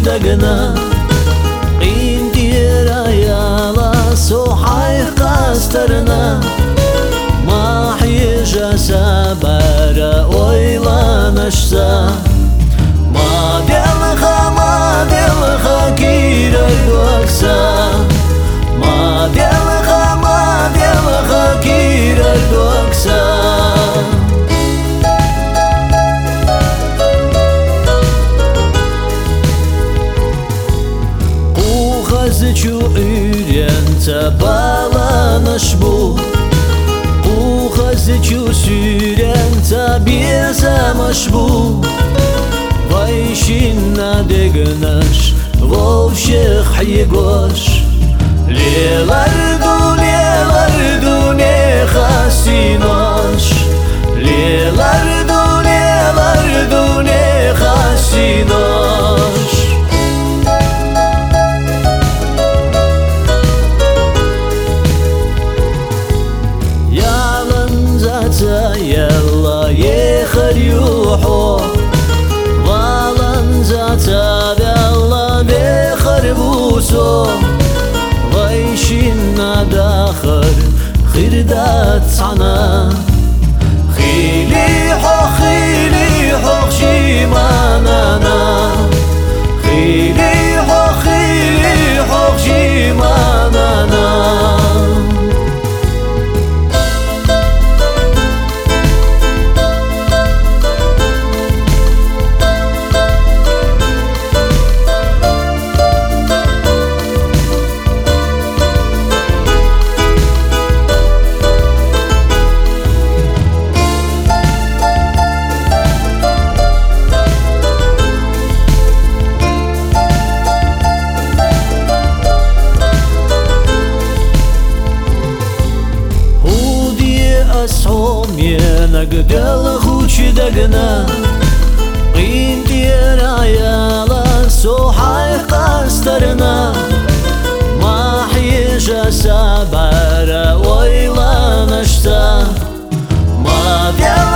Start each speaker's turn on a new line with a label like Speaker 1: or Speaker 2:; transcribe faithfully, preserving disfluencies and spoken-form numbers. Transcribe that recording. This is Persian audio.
Speaker 1: دقنا قين ديرا يالا سوحي قاسترنا ما حيجا سابارا ويلا نشسا ما دلخا ما دلخا كيرا دوكسا ما دلخا ما دلخا كيرا دوكسا Çu ürente bağlanış bu Uğazı çu sürente bizemiş bu Vay şinna degnaş Vovşik yegoş Lelardu lelardu ne khasinoş Lelardu lelardu ne khasinoş يلا يخريوحو ظالن زاتا بالله بخربوسو غيشنا داخر خردات عنا خيلي حو خيلي حو شيمانانا خيلي حو خيلي حو شيمانانا أسهم ينقدل خوش دقنا قين ديرا يالا سوحي قاسترنا ما حيجا سابارا ويلا نشتا ما دير